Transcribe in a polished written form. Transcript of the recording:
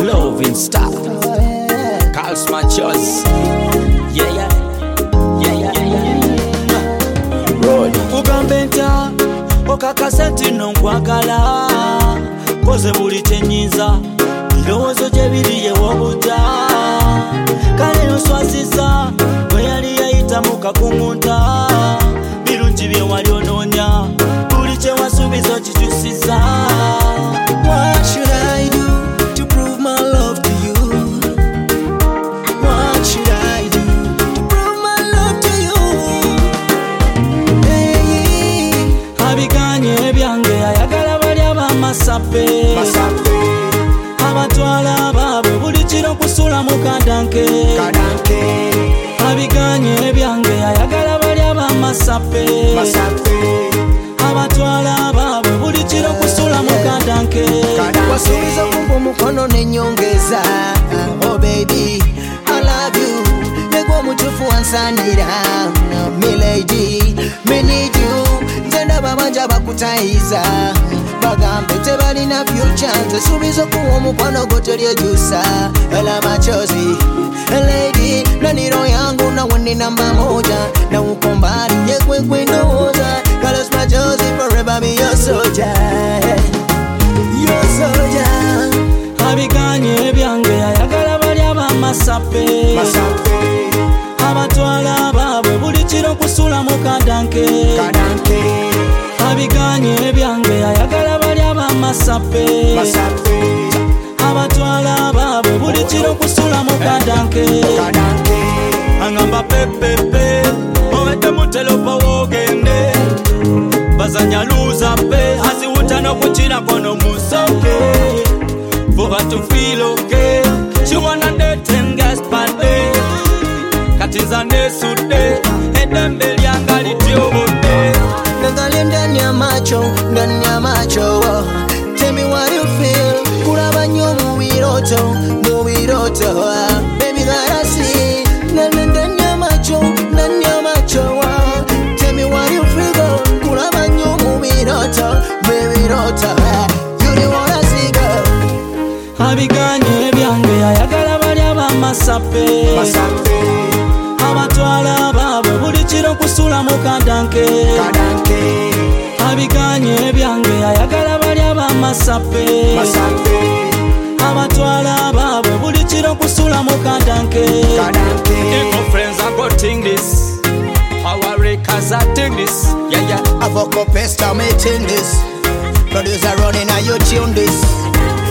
loving star. Calls my choice. Yeah. Roll. Ugambenta okakasenti nonkwagala koze buli kyenyiza birowoozo gye biri yewobuta kale noswaziza bwe yali yayita mu kakungunta birungi bye wali onoonya buli kye wasuubiza okikyusiza. What should I do to prove my love to you? What should I do to prove my love to you? Hey, abiganye ebyange ayagala bali abamasape abatwala baabwe buli kiro kusula mu kadanke. Abiganye ebyange ayagala bali abamasape abatwala baabwe buli kiro kusula mu kadanke. wasuubiza kumpa omukono n'ennyongeza. Oh baby, I love you. Negwa omutuufu wansaanira. Me lady, me need you. Nze ndaba bangi abakutayiza bagambe tebalina future. Nze suubiza okuwa omukono gwo teryejusa. Ela machozi lady, naniro yangu nawe ni namba moja na uko mbali yekwe ndowooza. Carlos machozi forever be your soldier. Your soldier. Abiganye ebyange ayagala bali abamasape abatwala baabwe buli kiro kusula mu kadanke. Abiganye ebyange ayagala bali abamasape abatwala baabwe buli kiro kusula mu kadanke. Angamba pepepe owete mutelopa wogende bazanya luza pe aziwuta n'okukira kono musoke for her to feel okay. She wanna date and gas party katiza nesude edembe lyanga lityobote. Nagali ndani ya macho, ndani ya macho. Tell me what you feel. Kuraba nnyo mu biroto. Baby gotta see. Ndani ya macho, ndani ya macho. Tell me what you feel. Kuraba nnyo mu biroto. You the one I see, girl. Abiganye ebyange ayagala bali abamasape abatwala baabwe buli kiro kusula mu kadanke. Abiganye ebyange ayagala bali abamasape abatwala baabwe buli kiro kusula mu kadanke. Ego friends are got this. Our records are this. Yeah. Avocado paste, I'm eating this. Producer running, and you tune this.